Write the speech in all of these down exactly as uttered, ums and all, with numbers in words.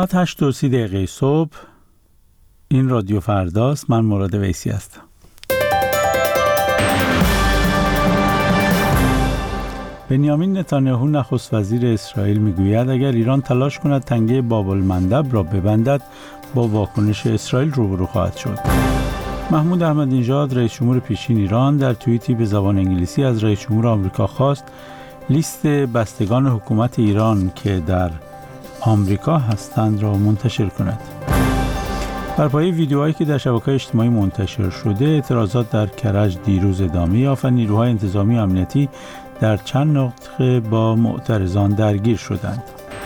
ساعت هشت و سی دقیقه صبح. این رادیو فرداست. من مراد ویسی هستم. بنیامین نتانیاهو نخست وزیر اسرائیل میگوید اگر ایران تلاش کند تنگه باب المندب را ببندد با واکنش اسرائیل روبرو خواهد شد. محمود احمدی نژاد رئیس جمهور پیشین ایران در توییتی به زبان انگلیسی از رئیس جمهور آمریکا خواست لیست بستگان حکومت ایران که در آمریکا هستند را منتشر کند. بر پایه ویدیوهایی که در شبکه‌های اجتماعی منتشر شده، اعتراضات در کرج دیروز ادامه یافت و نیروهای انتظامی و امنیتی در چند نقطه با معترضان درگیر شدند.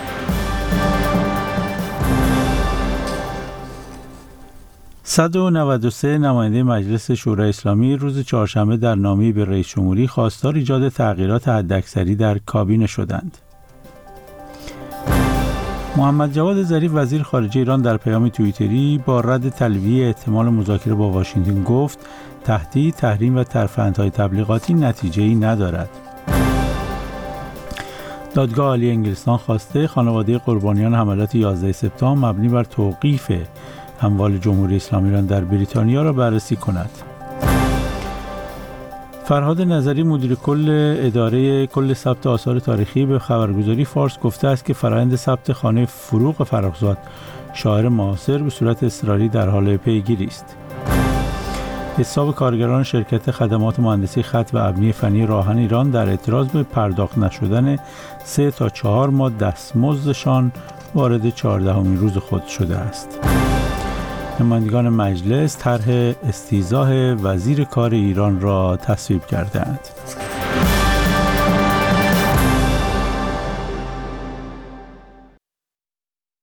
صد و نود و سه نماینده مجلس شورای اسلامی روز چهارشنبه در نامه‌ای به رئیس جمهوری خواستار ایجاد تغییرات حداکثری در کابینه شدند. محمد جواد ظریف وزیر خارجه ایران در پیام توییتری با رد تلویح احتمال مذاکره با واشنگتن گفت تهدید، تحریم و ترفندهای تبلیغاتی نتیجه‌ای ندارد. دادگاه عالی انگلستان خواسته خانواده قربانیان حملات یازده سپتامبر مبنی بر توقیف اموال جمهوری اسلامی ایران در بریتانیا را بررسی کند. فرهاد نظری مدیر کل اداره کل ثبت آثار تاریخی به خبرگزاری فارس گفته است که فرآیند ثبت خانه فروغ فرخزاد شاعر معاصر به صورت اضطراری در حال پیگیری است. حساب کارگران شرکت خدمات مهندسی خط و ابنی فنی راهن ایران در اعتراض به پرداخت نشدن سه تا چهار ماه دستمزدشان وارد چهاردهمین روز خود شده است. نمایندگان مجلس طرح استیضاح وزیر کار ایران را تصویب کردند.